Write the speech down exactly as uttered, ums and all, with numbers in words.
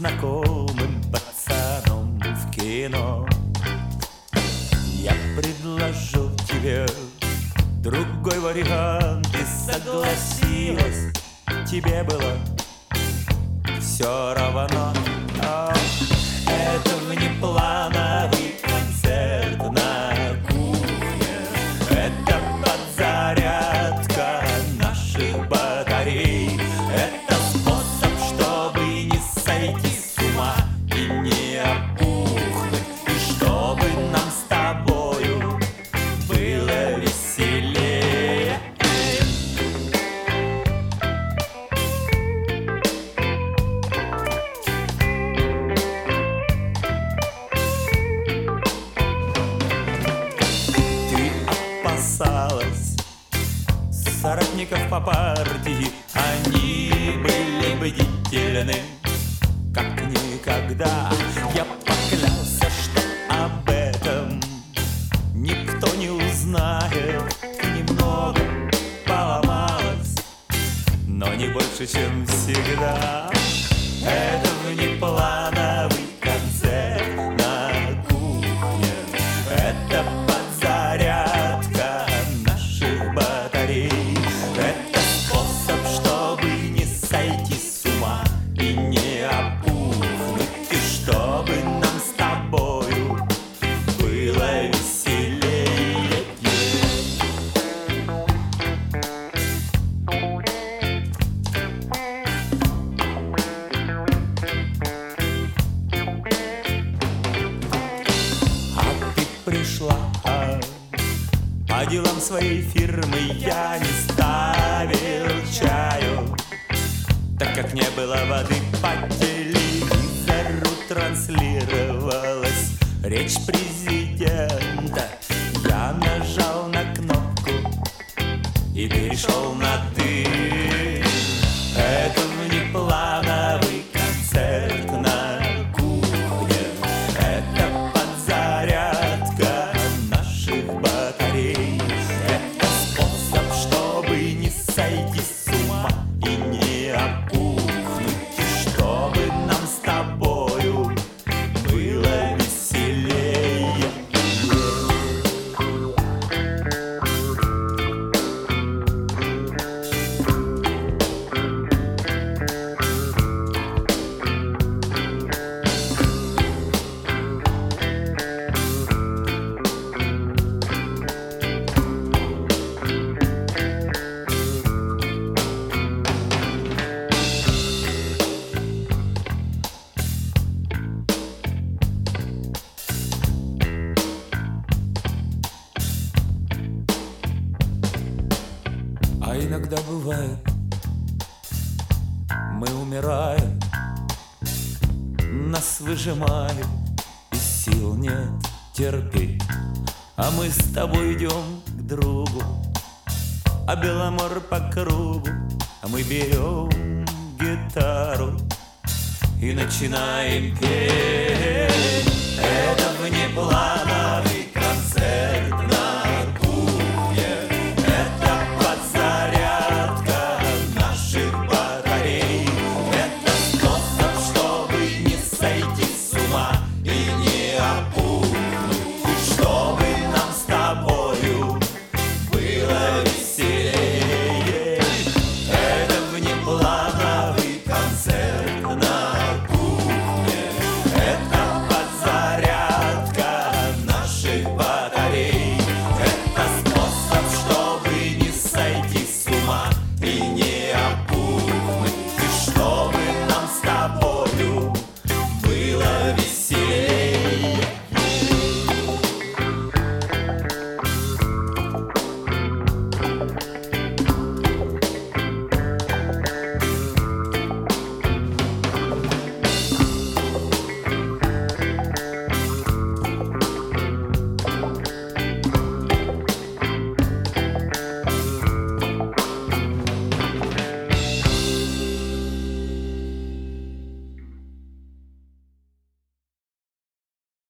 знакомым пацаном в кино. Я предложил тебе другой вариант, ты согласилась, тебе было все равно. А это внеплановый концерт на кухне, это подзарядка наших батарей, это способ, чтобы не сойти с ума и не опухнуть, и чтобы нам с тобою было веселее. Ты опасалась соратников по партии, они были бдительны как никогда. Я поклялся, что об этом никто не узнает. Ты немного поломалась, но не больше, чем всегда. Это внеплановый концерт на кухне, это подзарядка наших батарей, это способ, чтобы не сойти с ума и не опухнуть, и чтобы нам с тобою было веселее. А ты пришла по делам своей фирмы, я не ставил чаю, так как не было воды. По телевизору транслировалась речь президента. Я нажал на кнопку и перешел на «ты». Это внеплановый концерт на кухне, это подзарядка наших батарей, это способ, чтобы не сойти с ума и не опухнуть, и чтобы нам с тобою было веселее. А иногда бывает, мы умираем, нас выжимают, и сил нет терпеть, а мы с тобой идем к другу, а Беломор по кругу, а мы берем гитару и начинаем петь. Это внеплановый